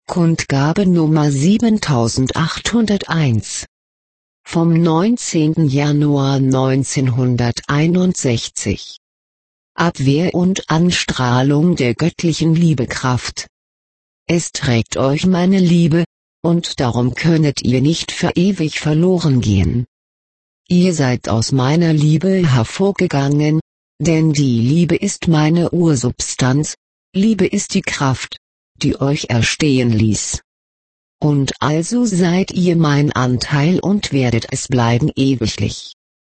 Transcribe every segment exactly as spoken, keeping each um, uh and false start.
Kundgabe Nummer siebentausendachthunderteins vom neunzehnten Januar neunzehnhunderteinundsechzig. Abwehr und Anstrahlung der göttlichen Liebekraft. Es trägt euch meine Liebe, und darum könnet ihr nicht für ewig verloren gehen. Ihr seid aus meiner Liebe hervorgegangen, denn die Liebe ist meine Ursubstanz, Liebe ist die Kraft, die euch erstehen ließ. Und also seid ihr mein Anteil und werdet es bleiben ewiglich.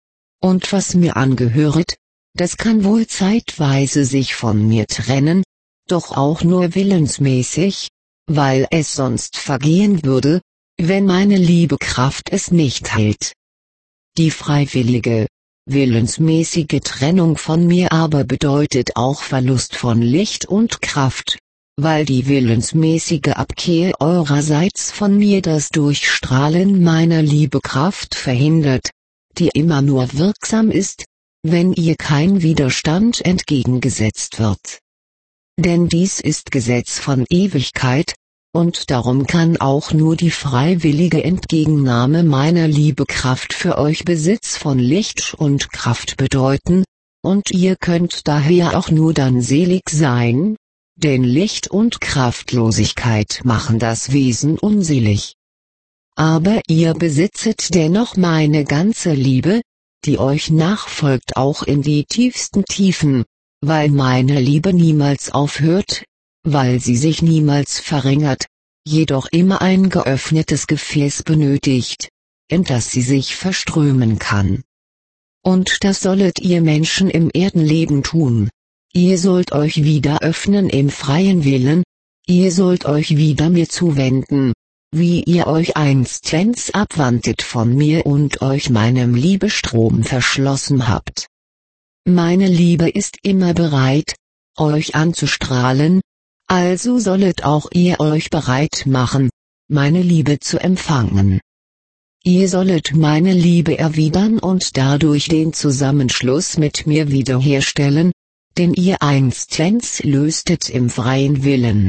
Und was mir angehöret, das kann wohl zeitweise sich von mir trennen, doch auch nur willensmäßig, weil es sonst vergehen würde, wenn meine Liebekraft es nicht hält. Die freiwillige, willensmäßige Trennung von mir aber bedeutet auch Verlust von Licht und Kraft, weil die willensmäßige Abkehr eurerseits von mir das Durchstrahlen meiner Liebekraft verhindert, die immer nur wirksam ist, wenn ihr kein Widerstand entgegengesetzt wird. Denn dies ist Gesetz von Ewigkeit, und darum kann auch nur die freiwillige Entgegennahme meiner Liebekraft für euch Besitz von Licht und Kraft bedeuten, und ihr könnt daher auch nur dann selig sein, denn Licht und Kraftlosigkeit machen das Wesen unselig. Aber ihr besitzet dennoch meine ganze Liebe, die euch nachfolgt auch in die tiefsten Tiefen, weil meine Liebe niemals aufhört, weil sie sich niemals verringert, jedoch immer ein geöffnetes Gefäß benötigt, in das sie sich verströmen kann. Und das sollet ihr Menschen im Erdenleben tun. Ihr sollt euch wieder öffnen im freien Willen, ihr sollt euch wieder mir zuwenden, wie ihr euch einstens abwandtet von mir und euch meinem Liebestrom verschlossen habt. Meine Liebe ist immer bereit, euch anzustrahlen, also sollet auch ihr euch bereit machen, meine Liebe zu empfangen. Ihr sollet meine Liebe erwidern und dadurch den Zusammenschluss mit mir wiederherstellen, den ihr einstens löstet im freien Willen.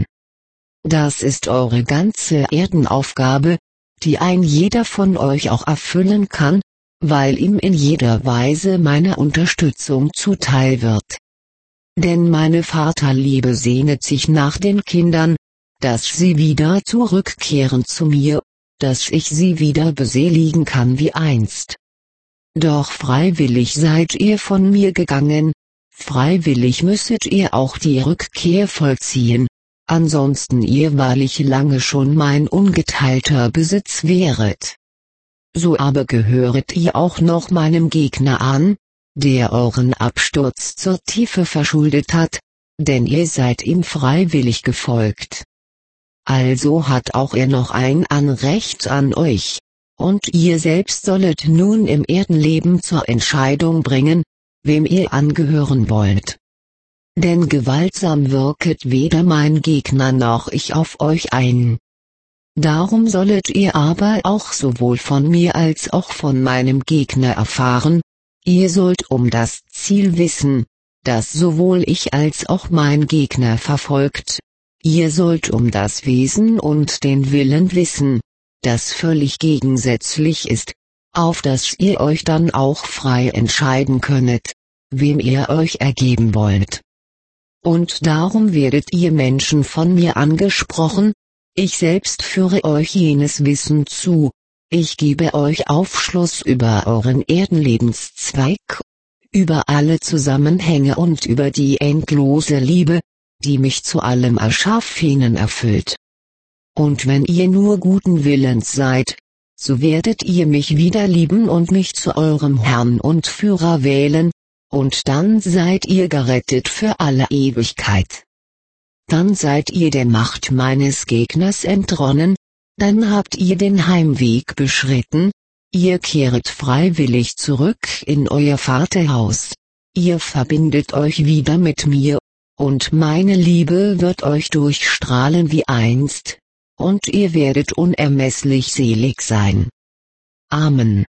Das ist eure ganze Erdenaufgabe, die ein jeder von euch auch erfüllen kann, weil ihm in jeder Weise meine Unterstützung zuteil wird. Denn meine Vaterliebe sehnet sich nach den Kindern, dass sie wieder zurückkehren zu mir, dass ich sie wieder beseligen kann wie einst. Doch freiwillig seid ihr von mir gegangen, freiwillig müsstet ihr auch die Rückkehr vollziehen, ansonsten ihr wahrlich lange schon mein ungeteilter Besitz wäret. So aber gehöret ihr auch noch meinem Gegner an, der euren Absturz zur Tiefe verschuldet hat, denn ihr seid ihm freiwillig gefolgt. Also hat auch er noch ein Anrecht an euch, und ihr selbst sollet nun im Erdenleben zur Entscheidung bringen, wem ihr angehören wollt. Denn gewaltsam wirket weder mein Gegner noch ich auf euch ein. Darum sollet ihr aber auch sowohl von mir als auch von meinem Gegner erfahren, ihr sollt um das Ziel wissen, das sowohl ich als auch mein Gegner verfolgt, ihr sollt um das Wesen und den Willen wissen, das völlig gegensätzlich ist, auf das ihr euch dann auch frei entscheiden könnet, wem ihr euch ergeben wollt. Und darum werdet ihr Menschen von mir angesprochen, ich selbst führe euch jenes Wissen zu, ich gebe euch Aufschluss über euren Erdenlebenszweig, über alle Zusammenhänge und über die endlose Liebe, die mich zu allem Erschaffenen erfüllt. Und wenn ihr nur guten Willens seid, so werdet ihr mich wieder lieben und mich zu eurem Herrn und Führer wählen, und dann seid ihr gerettet für alle Ewigkeit. Dann seid ihr der Macht meines Gegners entronnen, dann habt ihr den Heimweg beschritten, ihr kehret freiwillig zurück in euer Vaterhaus, ihr verbindet euch wieder mit mir, und meine Liebe wird euch durchstrahlen wie einst, und ihr werdet unermesslich selig sein. Amen.